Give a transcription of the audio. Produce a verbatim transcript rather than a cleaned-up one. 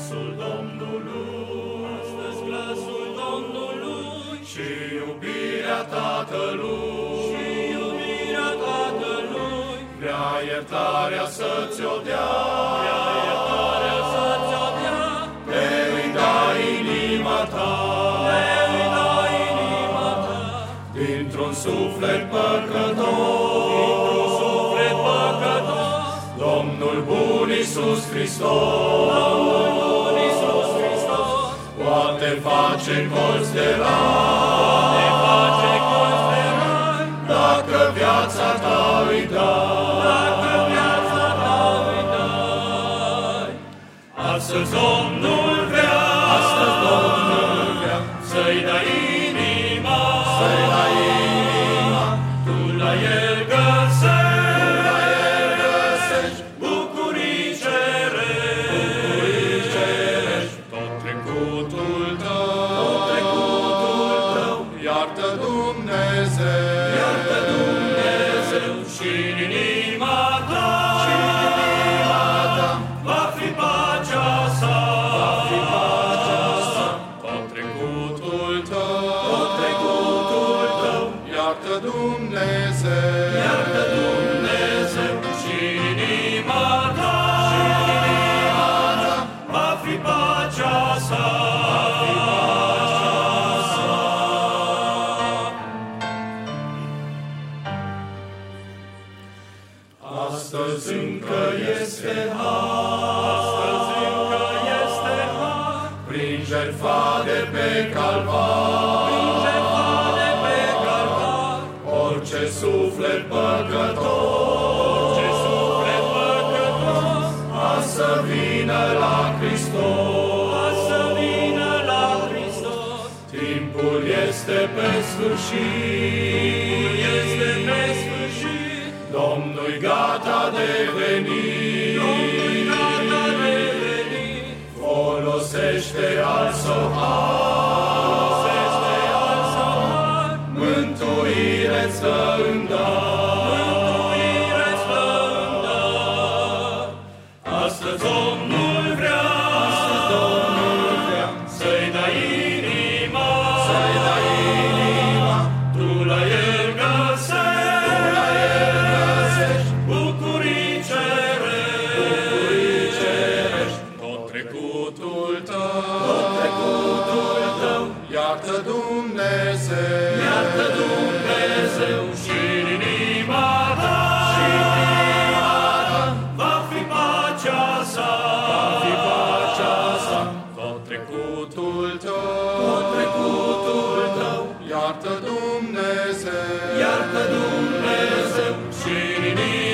glasul Domnului, astăzi glasul Domnului, și iubirea Tatălui, și iubirea Tatălui, vrea iertarea să-ți-o dea, vrea iertarea să-ți-o dea, te îi da inima ta, te îi da inima ta, dintr-un suflet păcătos, dintr-un suflet păcătos, Domnul bun Iisus Hristos, Domnul bun Iisus Hristos, poate face colț de rai, te face colț de rai, dacă viața ta îi dai, dacă viața ta îi dai. Astăzi Domnul vrea, astăzi Domnul vrea să-i dai inima, să-i dai inima, tu la El găsești, tu la El găsești bucurii cerești, bucurii cerești. tot trecutul Tău, tău, trecutul tău, iartă Dumnezeu, iartă Dumnezeu și în inima ta, și în inima ta va fi pacea sa, va fi pacea sa. tot trecutul Tău, tot trecutul tău, iartă Dumnezeu, iartă Dumnezeu și în inima ta, și în inima ta va fi pacea sa. astăzi încă este Astăzi încă este har, prin jertfa de pe Calvar, prin jertfa de pe Calvar, orice suflet păcătos, ce suflet păcătos, a să vină la Hristos. a să vină la Hristos. Timpul este pe sfârșit, Este pe sfârșit, Domnul-i gata de venit, Domnul gata de venit, folosește al său har, folosește al său har, mântuire-ți dă îndar. mântuire-ți dă îndar. Astăzi Domnul vrea, Astăzi Domnul vrea să-i dai inima, să-i dai inima, tu la El găsești, tu la El găsești bucurii cerești, bucurii cerești. tot trecutul Trecutul tău, tot trecutul tău, iartă Dumnezeu, iartă Dumnezeu și în inima ta, și în inima ta va fi pacea sa, va fi pacea sa. tot trecutul Trecutul tău, tot trecutul tău, iartă Dumnezeu, iartă Dumnezeu și în inima